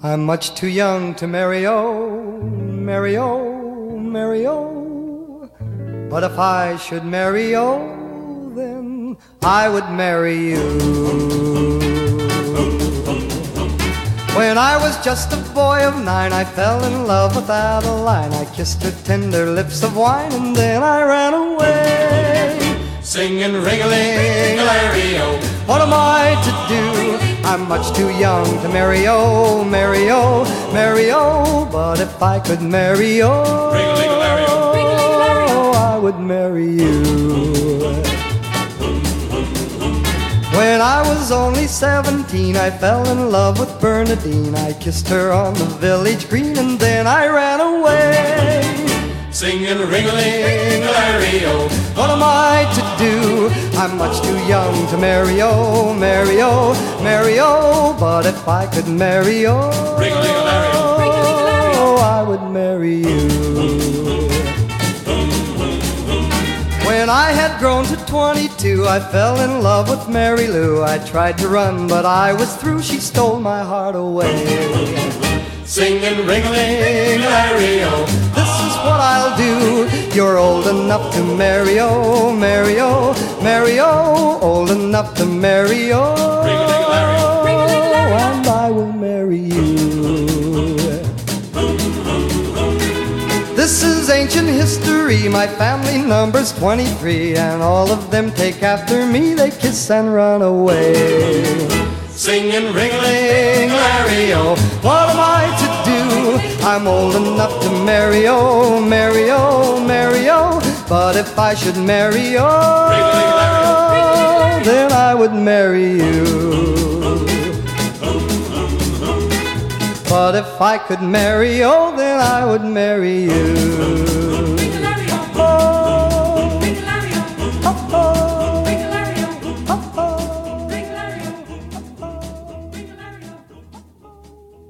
I'm much too young to marry, oh, marry, oh, marry, oh. But if I should marry, oh, then I would marry you. When I was just a boy of 9, I fell in love with Adeline. I kissed her tender lips of wine, and then I ran away, singing ring-a-ling-a-ling-a-larry-o. What am I to do? I'm much too young to marry, oh, marry, oh, marry, oh. But if I could marry, oh, ring-a-ling-a-larry-o, I would marry you. When I was only 17, I fell in love with Bernadine. I kissed her on the village green, and then I ran away, singing ring-a-ling-a-larry-o. What am I to do? I'm much too young to marry, oh, marry, oh, marry, oh. But if I could marry, oh, ring-a-ling-a-larry-o, I would marry you. When I had grown to 22, I fell in love with Mary Lou. I tried to run, but I was through. She stole my heart away, singing ring-a-ling-a-larry-o. This is what I'll do. You're old enough to marry, oh, marry, oh, marry, oh. Old enough to marry, oh, and I will marry you. This is ancient history. My family number's 23, and all of them take after me. They kiss and run away, singing ring-a-ling-a-larry-o. What am I to do? I'm old enough to marry, oh, marry, oh, marry, oh. But if I should marry, oh, then I would marry you. But if I could marry, oh, then I would marry you.